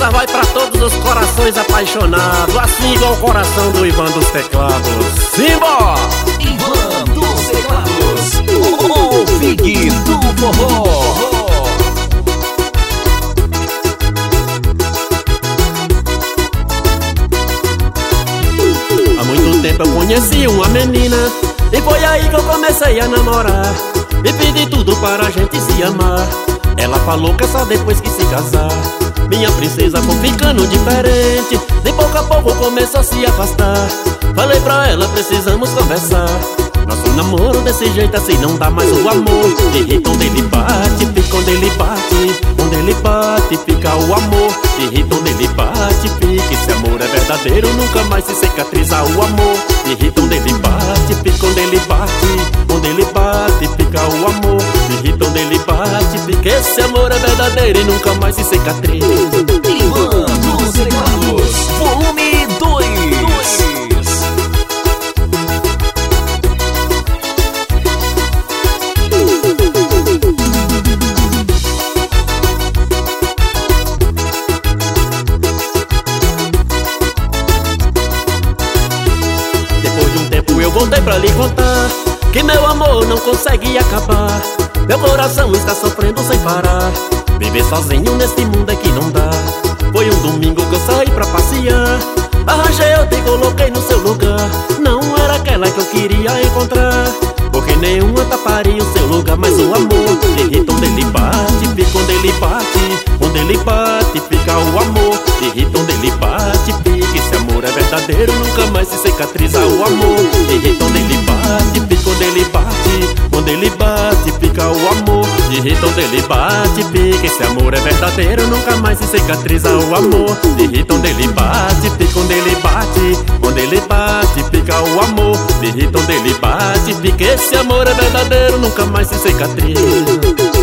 Essa vai pra todos os corações apaixonados, assim igual o coração do Ivan dos Teclados. Simbora! Ivan dos Teclados, o Big do Forró. Há muito tempo eu conheci uma menina, e foi aí que eu comecei a namorar, e pedi tudo para a gente se amar. Ela falou que é só depois que se casar. Minha princesa foi ficando diferente, de pouco a pouco começou a se afastar. Falei pra ela, precisamos conversar. Nosso namoro desse jeito assim não dá mais o amor. Irrita onde ele bate, fica onde ele bate. Onde ele bate, fica o amor. Irrita onde ele bate, fica. Esse amor é verdadeiro, nunca mais se cicatriza o amor. Irrita onde ele bate, fica onde ele bate. Onde ele bate, fica o amor. Irrita onde ele bate, fica. Esse amor é verdadeiro e nunca mais se cicatriza. Ivan dos Teclados, volume 2. Depois de um tempo eu voltei pra lhe contar que meu amor não consegue acabar. Meu coração está sofrendo sem parar. Viver sozinho nesse mundo é que não dá. Foi um domingo que eu saí pra passear. Arranjei outra e coloquei no seu lugar. Não era aquela que eu queria encontrar, porque nenhuma taparia o seu lugar. Mas o amor irrita onde ele bate, fica onde ele bate. Onde ele bate, fica o amor. Irrita onde ele bate, fica. Esse amor é verdadeiro, nunca mais se cicatriza o amor. Irrita onde ele bate, fica onde ele bate. Onde ele bate, fica o amor. Irrita onde ele bate, fica. Esse amor é verdadeiro, nunca mais se cicatriza o amor. Irrita onde ele bate, fica onde ele bate. Onde ele bate, fica o amor. Irrita onde ele bate, fica. Esse amor é verdadeiro, nunca mais se cicatriza.